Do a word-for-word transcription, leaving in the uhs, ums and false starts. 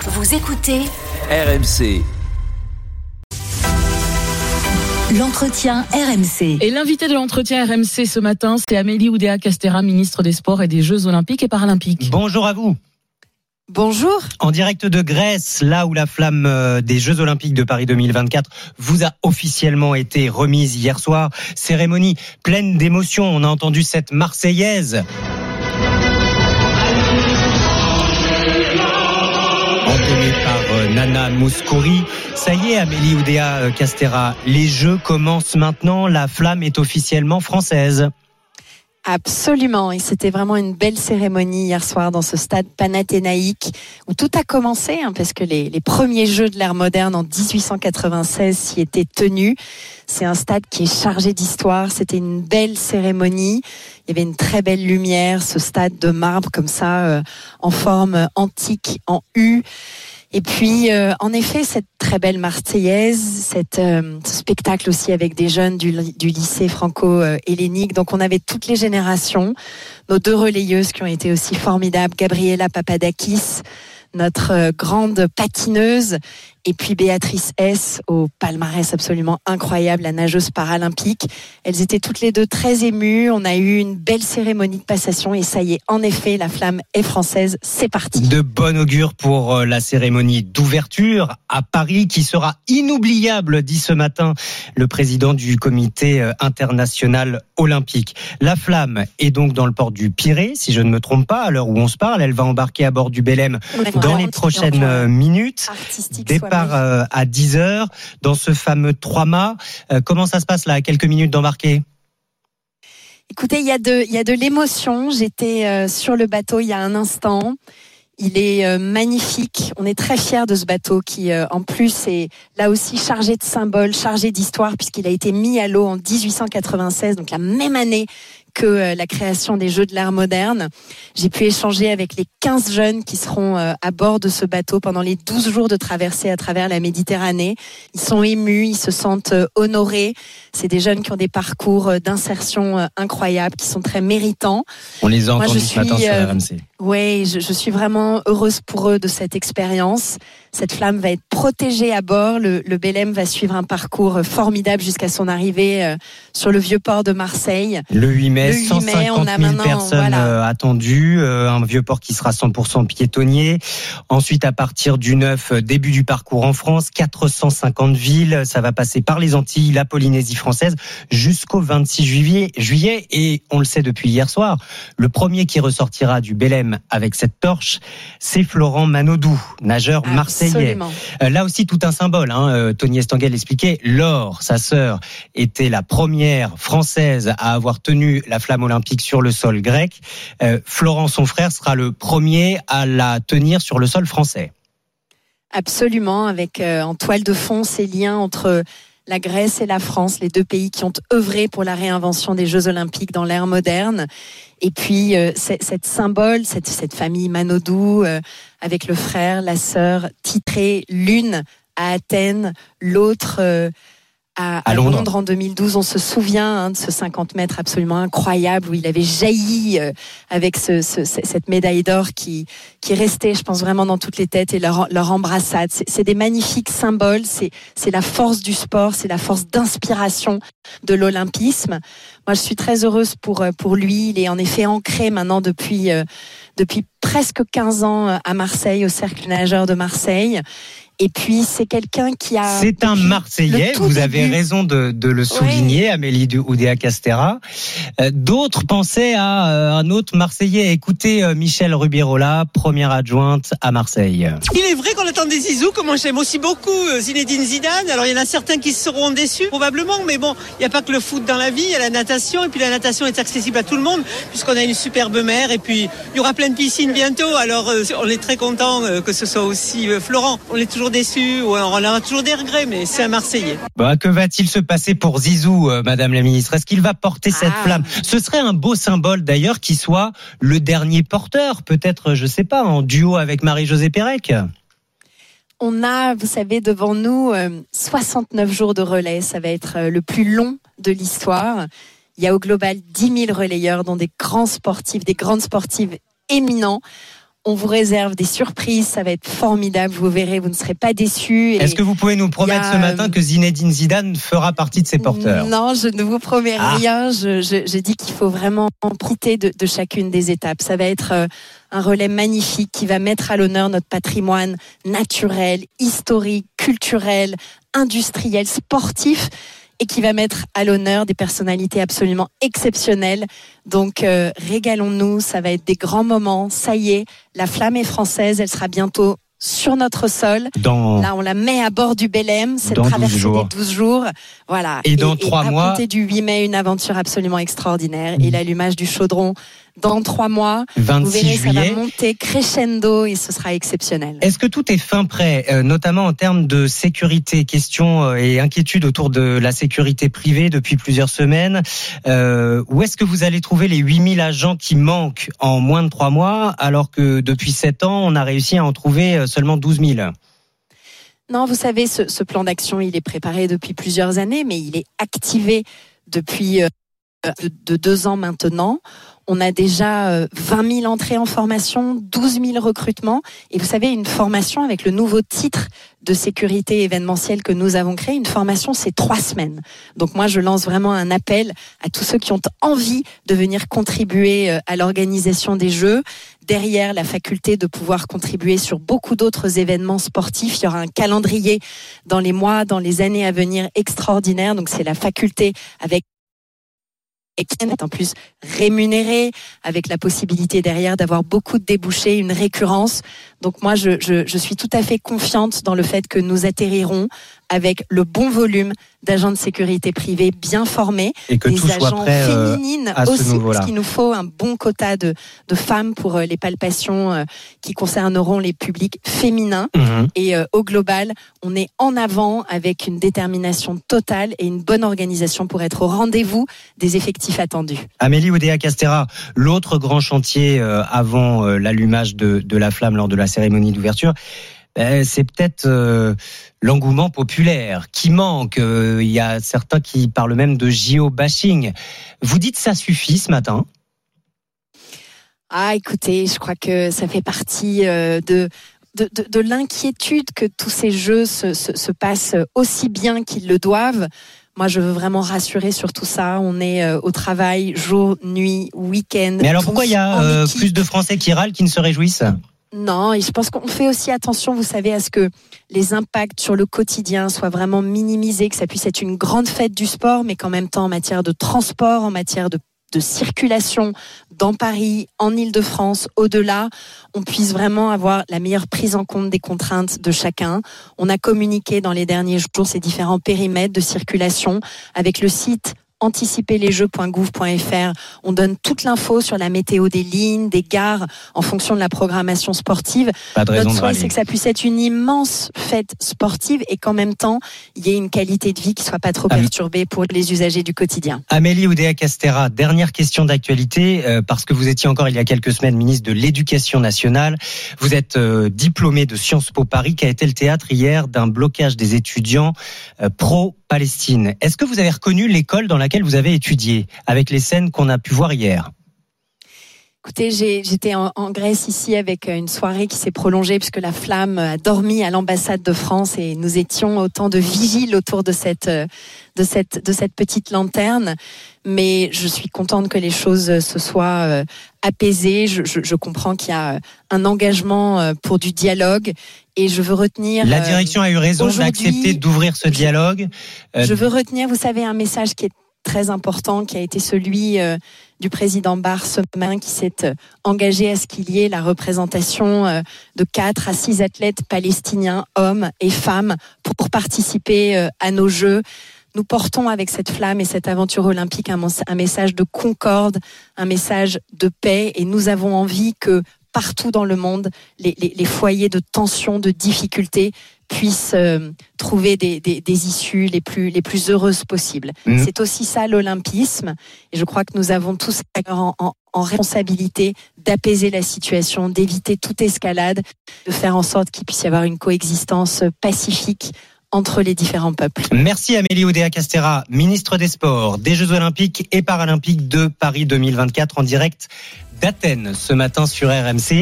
Vous écoutez R M C. L'entretien R M C. Et l'invité de l'entretien R M C ce matin, c'est Amélie Oudéa-Castéra, ministre des Sports et des Jeux Olympiques et Paralympiques. Bonjour à vous. Bonjour. En direct de Grèce, là où la flamme des Jeux Olympiques de Paris deux mille vingt-quatre vous a officiellement été remise hier soir. Cérémonie pleine d'émotions. On a entendu cette Marseillaise. Entonnée par Nana Mouskouri. Ça y est, Amélie Oudéa-Castéra, les Jeux commencent maintenant. La flamme est officiellement française. Absolument, et c'était vraiment une belle cérémonie hier soir dans ce stade panathénaïque où tout a commencé, hein, parce que les, les premiers Jeux de l'ère moderne en dix-huit cent quatre-vingt-seize s'y étaient tenus. C'est un stade qui est chargé d'histoire, c'était une belle cérémonie, il y avait une très belle lumière, ce stade de marbre comme ça, euh, en forme antique, en U. Et puis, euh, en effet, cette très belle Marseillaise, cette, euh, ce spectacle aussi avec des jeunes du, du lycée franco-hellénique. Donc, on avait toutes les générations. Nos deux relayeuses qui ont été aussi formidables, Gabriela Papadakis, notre euh, grande patineuse, et puis Béatrice S, au palmarès absolument incroyable, la nageuse paralympique. Elles étaient toutes les deux très émues. On a eu une belle cérémonie de passation et ça y est, en effet, la flamme est française. C'est parti. De bon augure pour la cérémonie d'ouverture à Paris qui sera inoubliable, dit ce matin le président du comité international olympique. La flamme est donc dans le port du Pirée, si je ne me trompe pas, à l'heure où on se parle. Elle va embarquer à bord du Belém dans les prochaines minutes. Départ à dix heures dans ce fameux trois-mâts. Comment ça se passe là, à quelques minutes d'embarquer ? Écoutez, il y a de, il y a de l'émotion. J'étais euh, sur le bateau il y a un instant. Il est euh, magnifique. On est très fiers de ce bateau qui, euh, en plus, est là aussi chargé de symboles, chargé d'histoire, puisqu'il a été mis à l'eau en dix-huit cent quatre-vingt-seize, donc la même année que la création des Jeux de l'ère moderne. J'ai pu échanger avec les quinze jeunes qui seront à bord de ce bateau pendant les douze jours de traversée à travers la Méditerranée. Ils sont émus, ils se sentent honorés. C'est des jeunes qui ont des parcours d'insertion incroyables, qui sont très méritants. On les a Moi, entendus je ce matin suis, sur euh, R M C. Oui, je, je suis vraiment heureuse pour eux de cette expérience. Cette flamme va être protégée à bord. Le, le Belém va suivre un parcours formidable jusqu'à son arrivée euh, sur le vieux port de Marseille. Le huit mai, Le huit cent mai, on cinquante a mille maintenant, personnes voilà. euh, attendues. Euh, un vieux port qui sera cent pour cent piétonnier. Ensuite, à partir du neuf, début du parcours en France, quatre cent cinquante villes. Ça va passer par les Antilles, la Polynésie française, jusqu'au vingt-six juillet. juillet. Et on le sait depuis hier soir, le premier qui ressortira du Belém avec cette torche, c'est Florent Manodou, nageur marseillais. Euh, là aussi, tout un symbole. Hein. Euh, Tony Estanguet expliquait, Laure, sa sœur, était la première française à avoir tenu la flamme olympique sur le sol grec. Euh, Florent, son frère, sera le premier à la tenir sur le sol français. Absolument, avec euh, en toile de fond ces liens entre la Grèce et la France, les deux pays qui ont œuvré pour la réinvention des Jeux Olympiques dans l'ère moderne. Et puis, euh, cette symbole, cette, cette famille Manodou, euh, avec le frère, la sœur, titrée l'une à Athènes, l'autre euh, à, à, à Londres. Londres en deux mille douze. On se souvient hein, de ce cinquante mètres absolument incroyable où il avait jailli euh, avec ce, ce, cette médaille d'or qui, qui restait, je pense, vraiment dans toutes les têtes et leur, leur embrassade. C'est, c'est des magnifiques symboles, c'est, c'est la force du sport, c'est la force d'inspiration de l'olympisme. Moi, je suis très heureuse pour, pour lui. Il est en effet ancré maintenant depuis, euh, depuis presque quinze ans à Marseille, au Cercle nageur de Marseille. Et puis, c'est quelqu'un qui a... C'est un Marseillais, vous avez début. raison de, de le souligner, oui. Amélie Oudéa-Castéra. Euh, d'autres pensaient à euh, un autre Marseillais. Écoutez euh, Michel Rubirola, première adjointe à Marseille. Il est vrai qu'on attendait Zizou, que moi j'aime aussi beaucoup Zinedine Zidane. Alors, il y en a certains qui seront déçus, probablement. Mais bon, il n'y a pas que le foot dans la vie, il y a la natation. Et puis, la natation est accessible à tout le monde, puisqu'on a une superbe mer. Et puis, il y aura plein de piscines bientôt. Alors, euh, on est très contents euh, que ce soit aussi euh, Florent. On est toujours déçus, ouais, on a toujours des regrets, mais c'est un Marseillais. Bah, que va-t-il se passer pour Zizou, euh, Madame la Ministre ? Est-ce qu'il va porter cette ah. flamme ? Ce serait un beau symbole d'ailleurs qui soit le dernier porteur, peut-être, je sais pas, en duo avec Marie-Josée Pérec. On a, vous savez, devant nous euh, soixante-neuf jours de relais. Ça va être euh, le plus long de l'histoire. Il y a au global dix mille relayeurs, dont des grands sportifs, des grandes sportives éminents. On vous réserve des surprises, ça va être formidable, vous verrez, vous ne serez pas déçus. Et est-ce que vous pouvez nous promettre a, ce matin que Zinedine Zidane fera partie de ses porteurs ? Non, je ne vous promets ah. rien. Je, je, je dis qu'il faut vraiment profiter de, de chacune des étapes. Ça va être euh, un relais magnifique qui va mettre à l'honneur notre patrimoine naturel, historique, culturel, industriel, sportif, et qui va mettre à l'honneur des personnalités absolument exceptionnelles. Donc euh, régalons-nous, ça va être des grands moments. Ça y est, la flamme est française, elle sera bientôt sur notre sol. Dans... Là, on la met à bord du Belém, cette traversée des douze jours. Voilà. Et dans et, trois et mois. À compter du huit mai, une aventure absolument extraordinaire. Mmh. Et l'allumage du chaudron dans trois mois. vingt-six vous verrez, juillet. Ça va monter crescendo et ce sera exceptionnel. Est-ce que tout est fin prêt, euh, notamment en termes de sécurité? Questions euh, et inquiétudes autour de la sécurité privée depuis plusieurs semaines. Euh, où est-ce que vous allez trouver les huit mille agents qui manquent en moins de trois mois, alors que depuis sept ans, on a réussi à en trouver seulement douze mille? Non, vous savez, ce, ce plan d'action, il est préparé depuis plusieurs années, mais il est activé depuis euh, de, de deux ans maintenant. On a déjà vingt mille entrées en formation, douze mille recrutements. Et vous savez, une formation avec le nouveau titre de sécurité événementielle que nous avons créé, une formation, c'est trois semaines. Donc moi, je lance vraiment un appel à tous ceux qui ont envie de venir contribuer à l'organisation des Jeux. Derrière la faculté de pouvoir contribuer sur beaucoup d'autres événements sportifs, il y aura un calendrier dans les mois, dans les années à venir extraordinaire. Donc c'est la faculté avec et qui est en plus rémunéré, avec la possibilité derrière d'avoir beaucoup de débouchés, une récurrence. Donc moi, je, je, je suis tout à fait confiante dans le fait que nous atterrirons avec le bon volume d'agents de sécurité privée bien formés, et que des tout soit agents prêt, euh, féminines à ce aussi, niveau-là. parce qu'il nous faut un bon quota de, de femmes pour euh, les palpations euh, qui concerneront les publics féminins. Mmh. Et euh, au global, on est en avant avec une détermination totale et une bonne organisation pour être au rendez-vous des effectifs attendus. Amélie Oudéa-Castéra, l'autre grand chantier euh, avant euh, l'allumage de, de la flamme lors de la cérémonie d'ouverture, euh, c'est peut-être euh, l'engouement populaire qui manque. Il euh, y a certains qui parlent même de J O bashing. Vous dites ça suffit ce matin ? Ah, écoutez, je crois que ça fait partie euh, de... De, de, de l'inquiétude que tous ces jeux se, se, se passent aussi bien qu'ils le doivent. Moi, je veux vraiment rassurer sur tout ça. On est euh, au travail, jour, nuit, week-end. Mais alors pourquoi il y a euh, plus de Français qui râlent, qui ne se réjouissent ? Non, et je pense qu'on fait aussi attention, vous savez, à ce que les impacts sur le quotidien soient vraiment minimisés, que ça puisse être une grande fête du sport, mais qu'en même temps, en matière de transport, en matière de de circulation dans Paris, en Île-de-France, au-delà, on puisse vraiment avoir la meilleure prise en compte des contraintes de chacun. On a communiqué dans les derniers jours ces différents périmètres de circulation avec le site anticiper les jeux point gouv point f r. On donne toute l'info sur la météo des lignes, des gares, en fonction de la programmation sportive. Pas de raison Notre souhait, de c'est que ça puisse être une immense fête sportive et qu'en même temps, il y ait une qualité de vie qui soit pas trop Am- perturbée pour les usagers du quotidien. Amélie Oudéa-Castéra, dernière question d'actualité, euh, parce que vous étiez encore il y a quelques semaines ministre de l'Éducation nationale. Vous êtes euh, diplômée de Sciences Po Paris, qui a été le théâtre hier d'un blocage des étudiants euh, pro-Palestine. Est-ce que vous avez reconnu l'école dans laquelle vous avez étudié, avec les scènes qu'on a pu voir hier? Écoutez, j'ai, j'étais en, en Grèce ici avec une soirée qui s'est prolongée puisque la flamme a dormi à l'ambassade de France et nous étions autant de vigiles autour de cette, de cette, de cette petite lanterne. Mais je suis contente que les choses se soient apaisées. Je, je, je comprends qu'il y a un engagement pour du dialogue et je veux retenir. La direction a eu raison d'accepter d'ouvrir ce dialogue. Je veux retenir, vous savez, un message qui est très important, qui a été celui euh, du président Barr ce matin, qui s'est euh, engagé à ce qu'il y ait la représentation euh, de quatre à six athlètes palestiniens, hommes et femmes, pour, pour participer euh, à nos Jeux. Nous portons avec cette flamme et cette aventure olympique un, un message de concorde, un message de paix, et nous avons envie que partout dans le monde, les, les, les foyers de tension, de difficultés puissent euh, trouver des, des, des issues les plus, les plus heureuses possibles. Mmh. C'est aussi ça l'olympisme, et je crois que nous avons tous en, en, en responsabilité d'apaiser la situation, d'éviter toute escalade, de faire en sorte qu'il puisse y avoir une coexistence pacifique entre les différents peuples. Merci Amélie Oudéa-Castéra, ministre des Sports, des Jeux Olympiques et Paralympiques de Paris deux mille vingt-quatre, en direct d'Athènes ce matin sur R M C.